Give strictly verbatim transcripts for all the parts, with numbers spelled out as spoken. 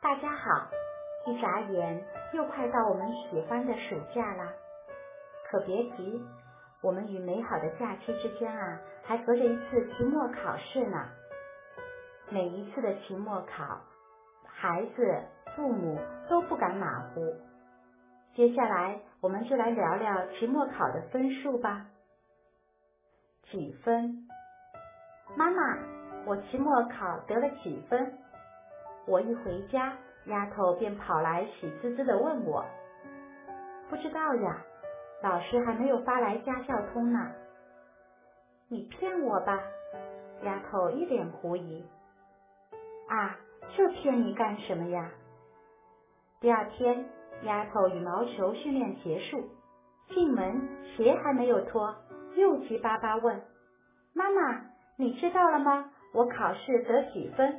大家好，一眨眼又快到我们喜欢的暑假啦。可别急，我们与美好的假期之间啊，还隔着一次期末考试呢。每一次的期末考，孩子、父母都不敢马虎。接下来我们就来聊聊期末考的分数吧。几分？妈妈，我期末考得了几分？我一回家，丫头便跑来喜滋滋地问我。不知道呀，老师还没有发来家校通呢。你骗我吧，丫头一脸狐疑。啊，这骗你干什么呀？第二天，丫头羽毛球训练结束，进门鞋还没有脱，又急巴巴问：妈妈，你知道了吗？我考试得几分？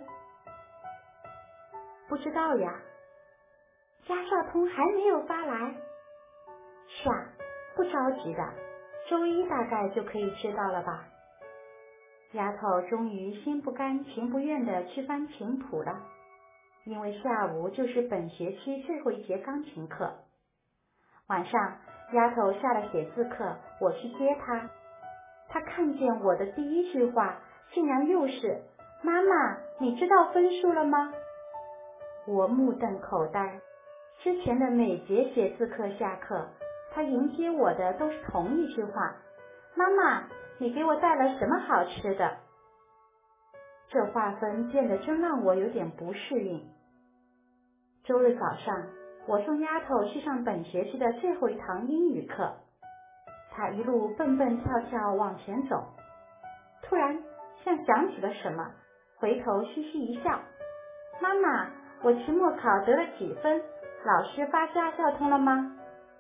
不知道呀。家校通还没有发来？是啊，不着急的，周一大概就可以知道了吧。丫头终于心不甘情不愿地去翻琴谱了，因为下午就是本学期最后一节钢琴课。晚上，丫头下了写字课，我去接她。她看见我的第一句话，竟然又是：妈妈，你知道分数了吗？我目瞪口呆。之前的每节写字课下课，她迎接我的都是同一句话：妈妈，你给我带了什么好吃的？这划分变得真让我有点不适应。周日早上，我送丫头去上本学期的最后一堂英语课，她一路蹦蹦跳跳往前走，突然像想起了什么，回头嘻嘻一笑：妈妈，我期末考得了几分？老师发家校通了吗？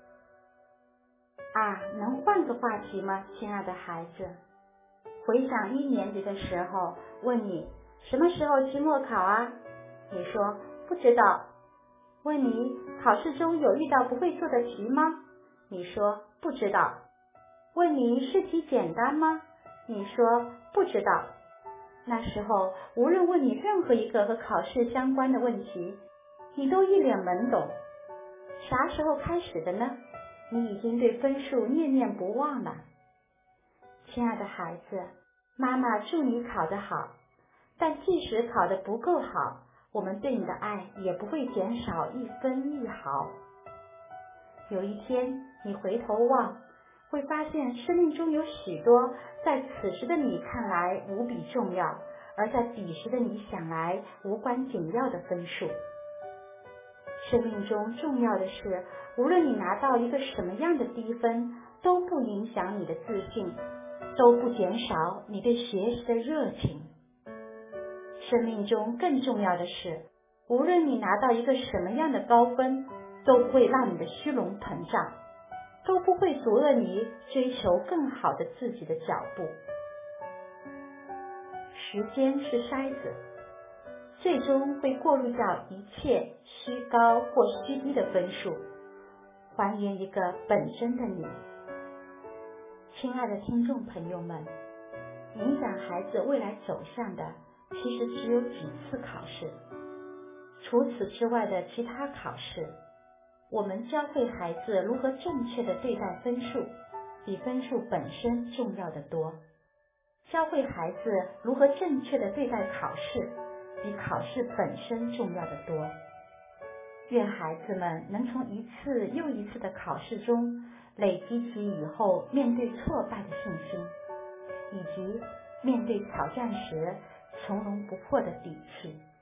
啊，能换个话题吗，亲爱的孩子？回想一年级的时候，问你什么时候期末考啊？你说不知道。问你考试中有遇到不会做的题吗？你说不知道。问你试题简单吗？你说不知道。那时候无论问你任何一个和考试相关的问题，你都一脸懵懂。啥时候开始的呢？你已经对分数念念不忘了。亲爱的孩子，妈妈祝你考得好，但即使考得不够好，我们对你的爱也不会减少一分一毫。有一天你回头望，会发现生命中有许多在此时的你看来无比重要，而在彼时的你想来无关紧要的分数。生命中重要的是，无论你拿到一个什么样的低分，都不影响你的自信，都不减少你对学习的热情。生命中更重要的是，无论你拿到一个什么样的高分，都不会让你的虚荣膨胀，都不会阻遏你追求更好的自己的脚步。时间是筛子，最终会过滤掉一切虚高或虚低的分数，还原一个本真的你。亲爱的听众朋友们，影响孩子未来走向的其实只有几次考试，除此之外的其他考试，我们教会孩子如何正确的对待分数，比分数本身重要的多。教会孩子如何正确的对待考试，比考试本身重要的多。愿孩子们能从一次又一次的考试中累积起以后面对挫败的信心，以及面对挑战时从容不迫的底气。